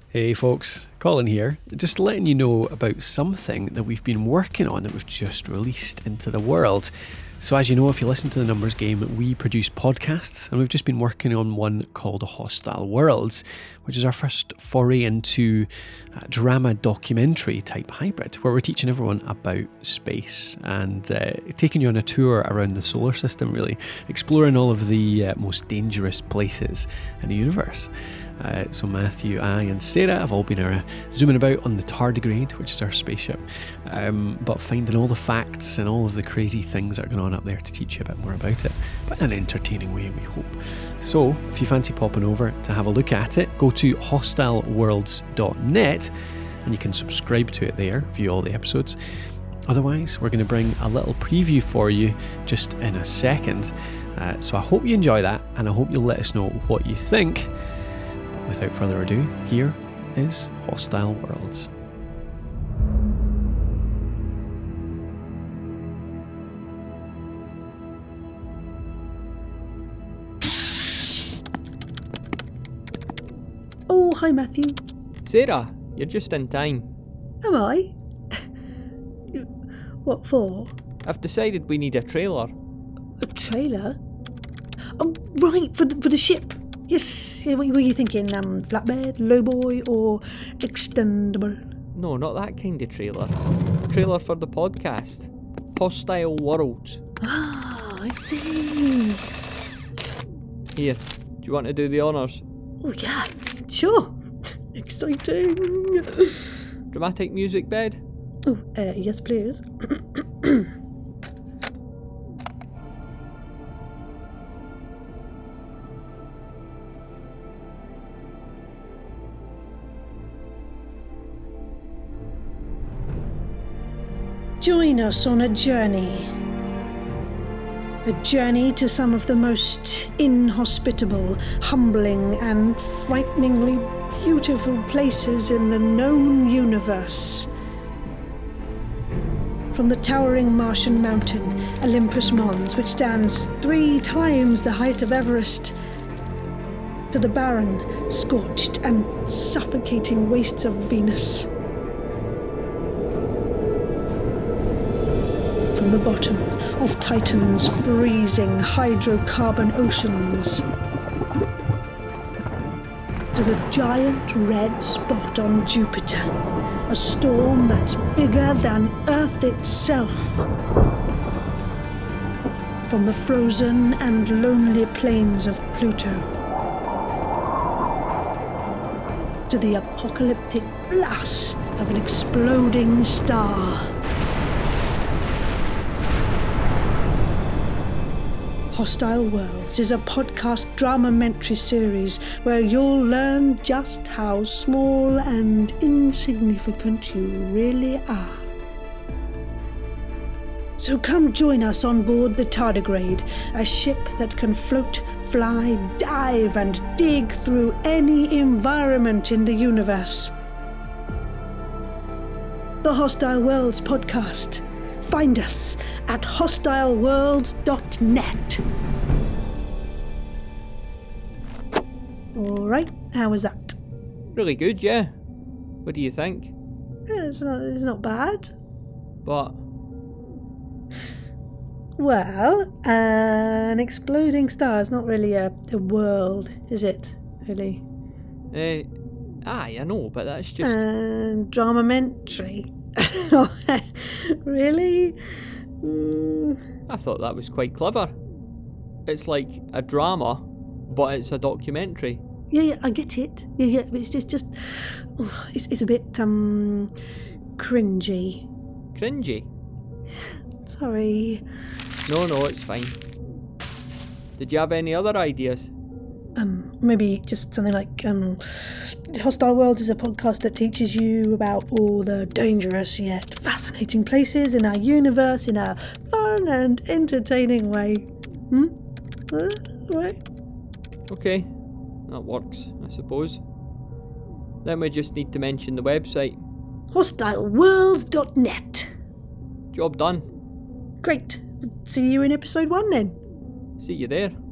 Hey folks, Colin here, just letting you know about something that we've been working on that we've just released into the world. So as you know, if you listen to The Numbers Game, we produce podcasts, and we've just been working on one called Hostile Worlds, which is our first foray into a drama documentary type hybrid, where we're teaching everyone about space and taking you on a tour around the solar system, really, exploring all of the most dangerous places in the universe. So Matthew, I and Sarah have all been zooming about on the tardigrade, which is our spaceship, but finding all the facts and all of the crazy things that are going on up there to teach you a bit more about it, but in an entertaining way, we hope. So if you fancy popping over to have a look at it, go to hostileworlds.net and you can subscribe to it there, view all the episodes. Otherwise, we're going to bring a little preview for you just in a second. So I hope you enjoy that, and I hope you'll let us know what you think. Without further ado, here is Hostile Worlds. Oh, hi Matthew. Sarah, you're just in time. Am I? What for? I've decided we need a trailer. A trailer? Oh, right, for the ship. Yes, what were you thinking? Flatbed, lowboy, or extendable? No, not that kind of trailer. Trailer for the podcast. Hostile Worlds. Ah, I see. Here, do you want to do the honours? Oh yeah, sure. Exciting. Dramatic music bed? Oh, yes please. Join us on a journey. A journey to some of the most inhospitable, humbling, and frighteningly beautiful places in the known universe. From the towering Martian mountain, Olympus Mons, which stands 3 times the height of Everest, to the barren, scorched, and suffocating wastes of Venus. From the bottom of Titan's freezing hydrocarbon oceans to the giant red spot on Jupiter, a storm that's bigger than Earth itself. From the frozen and lonely plains of Pluto to the apocalyptic blast of an exploding star. Hostile Worlds is a podcast drama-mentary series where you'll learn just how small and insignificant you really are. So come join us on board the Tardigrade, a ship that can float, fly, dive, and dig through any environment in the universe. The Hostile Worlds podcast. Find us at hostileworlds.net. Alright, how was that? Really good, yeah. What do you think? Yeah, it's not bad. But Well, an exploding star is not really a world, is it? Really? I know, but that's just... Drama-mentary. Really? I thought that was quite clever. It's like a drama, but it's a documentary. Yeah, I get it. Yeah, but it's just it's a bit cringy. Cringy? Sorry. No, it's fine. Did you have any other ideas? Maybe just something like Hostile Worlds is a podcast that teaches you about all the dangerous yet fascinating places in our universe in a fun and entertaining way. Right? Okay, that works, I suppose. Then we just need to mention the website. hostileworlds.net. Job done. Great. See you in episode 1 then. See you there.